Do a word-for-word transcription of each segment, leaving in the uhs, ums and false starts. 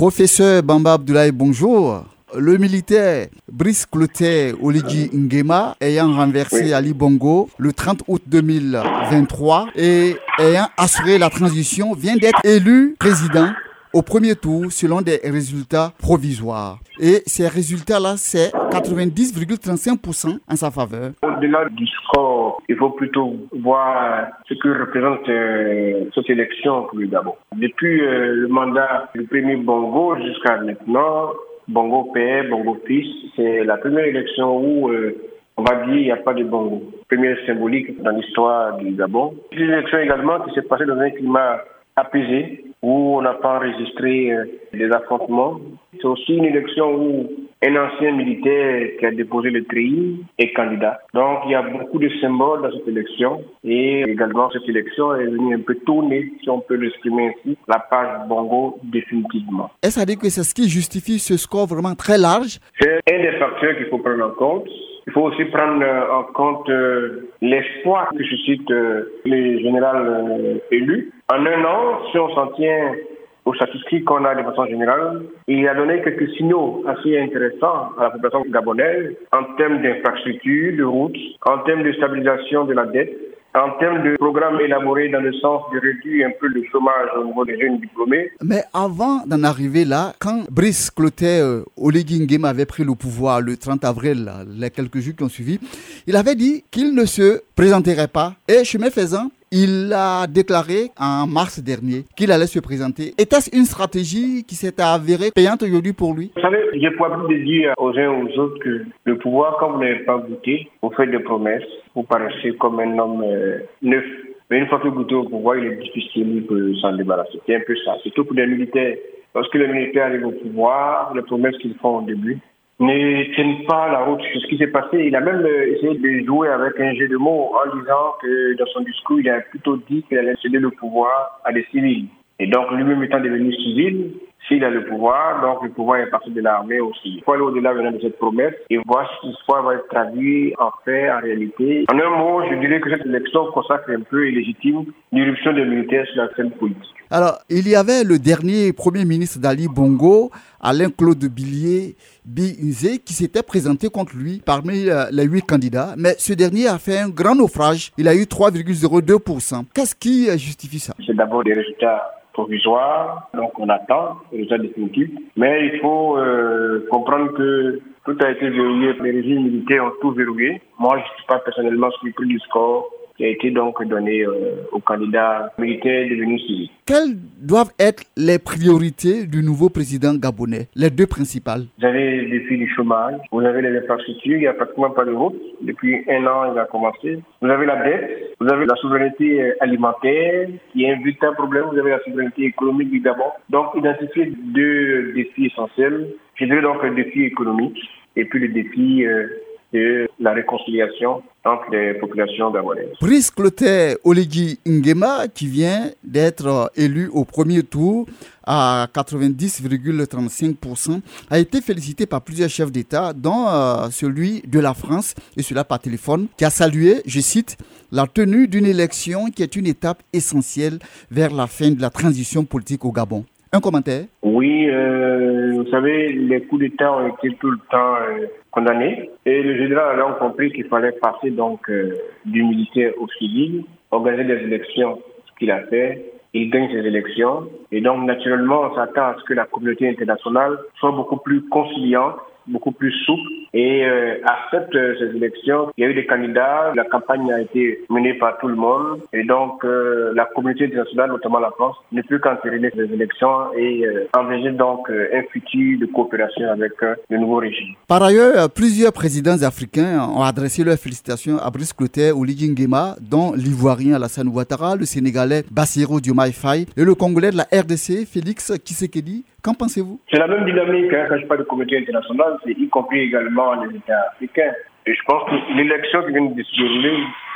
Professeur Bamba Abdoulaye, bonjour. Le militaire Brice Clotaire Oligui Nguema, ayant renversé oui. Ali Bongo le trente août deux mille vingt-trois et ayant assuré la transition, vient d'être élu président au premier tour selon des résultats provisoires. Et ces résultats-là, c'est quatre-vingt-dix virgule trente-cinq pour cent en sa faveur. Au-delà du score, il faut plutôt voir ce que représente euh, cette élection pour le Gabon. Depuis euh, le mandat du premier Bongo jusqu'à maintenant, Bongo père, Bongo fils, c'est la première élection où euh, on va dire il n'y a pas de Bongo. Première symbolique dans l'histoire du Gabon. C'est une élection également qui s'est passée dans un climat apaisé, où on n'a pas enregistré euh, des affrontements. C'est aussi une élection où un ancien militaire qui a déposé le treillis est candidat. Donc il y a beaucoup de symboles dans cette élection et également cette élection est venue un peu tourner, si on peut l'exprimer ainsi, la page Bongo définitivement. Est-ce à dire que c'est ce qui justifie ce score vraiment très large? C'est un des facteurs qu'il faut prendre en compte. Il faut aussi prendre en compte euh, l'espoir que suscite euh, le général euh, élu. En un an, si on s'en tient aux statistiques qu'on a de façon générale, il a donné quelques signaux assez intéressants à la population gabonaise en termes d'infrastructures, de routes, en termes de stabilisation de la dette, en termes de programmes élaborés dans le sens de réduire un peu le chômage au niveau des jeunes diplômés. Mais avant d'en arriver là, quand Brice Clotaire euh, Oligui Nguema avait pris le pouvoir le trente avril, là, les quelques jours qui ont suivi, il avait dit qu'il ne se présenterait pas. Et chemin faisant, il a déclaré en mars dernier qu'il allait se présenter. Était-ce une stratégie qui s'est avérée payante aujourd'hui pour lui? Vous savez, j'ai pour habitude de dire aux uns aux autres que le pouvoir, quand vous n'avez pas goûté, vous faites des promesses, vous paraissez comme un homme euh, neuf. Mais une fois que vous goûtez au pouvoir, il est difficile de s'en débarrasser. C'est un peu ça. Surtout pour les militaires. Lorsque les militaires arrivent au pouvoir, les promesses qu'ils font au début ne tiennent pas la route. C'est ce qui s'est passé. Il a même essayé de jouer avec un jeu de mots en disant que dans son discours, il a plutôt dit qu'il allait céder le pouvoir à des civils. Et donc, lui-même étant devenu civil, s'il a le pouvoir, donc le pouvoir est parti de l'armée aussi. Il faut aller au-delà de cette promesse et voir si l'histoire va être traduite en fait, en réalité. En un mot, je dirais que cette élection consacre un peu illégitime l'irruption des militaires sur la scène politique. Alors, il y avait le dernier premier ministre d'Ali Bongo, Alain-Claude Billié Binzé, qui s'était présenté contre lui parmi les huit candidats. Mais ce dernier a fait un grand naufrage. Il a eu trois virgule zéro deux pour cent. Qu'est-ce qui justifie ça? C'est d'abord des résultats provisoires, donc on attend les résultats définitifs. Mais il faut euh, comprendre que tout a été verrouillé. Les régimes militaires ont tout verrouillé. Moi, je ne suis pas personnellement surpris du score qui a été donc donné euh, aux candidats militaires devenus civils. Quelles doivent être les priorités du nouveau président gabonais, les deux principales? Vous avez le défi du chômage, vous avez les infrastructures, il n'y a pratiquement pas de route. Depuis un an, il a commencé. Vous avez la dette, vous avez la souveraineté alimentaire, qui est un véritable problème, vous avez la souveraineté économique du Gabon. Donc, identifier deux défis essentiels. Je dirais donc le défi économique et puis le défi euh, de la réconciliation entre les populations gabonaises. Brice Clotaire Oligui Nguema, qui vient d'être élu au premier tour à quatre-vingt-dix virgule trente-cinq pour cent, a été félicité par plusieurs chefs d'État, dont euh, celui de la France, et cela par téléphone, qui a salué, je cite, la tenue d'une élection qui est une étape essentielle vers la fin de la transition politique au Gabon. Un commentaire? Oui, euh, vous savez, les coups d'État ont été tout le temps euh, condamnés. Et le général a compris qu'il fallait passer donc euh, du militaire au civil, organiser des élections, ce qu'il a fait. Il gagne ces élections. Et donc, naturellement, on s'attend à ce que la communauté internationale soit beaucoup plus conciliante, beaucoup plus souple et euh, accepte euh, ces élections. Il y a eu des candidats, la campagne a été menée par tout le monde et donc euh, la communauté internationale, notamment la France, ne peut qu'entériner ces élections et euh, envisager donc euh, un futur de coopération avec euh, le nouveau régime. Par ailleurs, plusieurs présidents africains ont adressé leurs félicitations à Brice Clotaire Oligui Nguema, dont l'Ivoirien Alassane Ouattara, le Sénégalais Bassirou Diomaye Faye et le Congolais de la R D C, Félix Tshisekedi. Qu'en pensez-vous? C'est la même dynamique, hein, quand je parle de communauté internationale, c'est y compris également les États africains. Et je pense que l'élection qui vient de se dérouler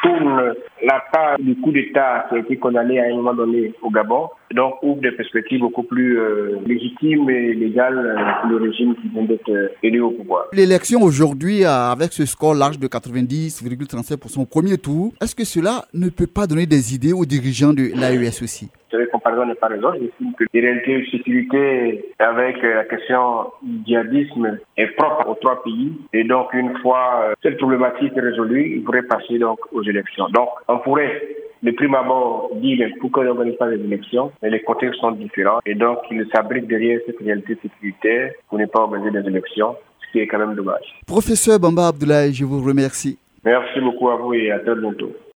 tourne la part du coup d'État qui a été condamné à un moment donné au Gabon, donc ouvre des perspectives beaucoup plus euh, légitimes et légales euh, pour le régime qui vient d'être euh, élu au pouvoir. L'élection aujourd'hui, euh, avec ce score large de quatre-vingt-dix virgule trente-sept pour cent au premier tour, est-ce que cela ne peut pas donner des idées aux dirigeants de l'A E S aussi? C'est vrai, comparaison n'est pas raison. J'estime que les réalités de sécurité avec la question du djihadisme est propre aux trois pays. Et donc, une fois cette problématique résolue, il pourrait passer donc aux élections. Donc, on pourrait, de prime abord, dire pourquoi on n'organise pas les élections, mais les contextes sont différents. Et donc, ils s'abritent derrière cette réalité sécuritaire pour ne pas organiser des élections, ce qui est quand même dommage. Professeur Bamba Abdoulaye, je vous remercie. Merci beaucoup à vous et à très bientôt.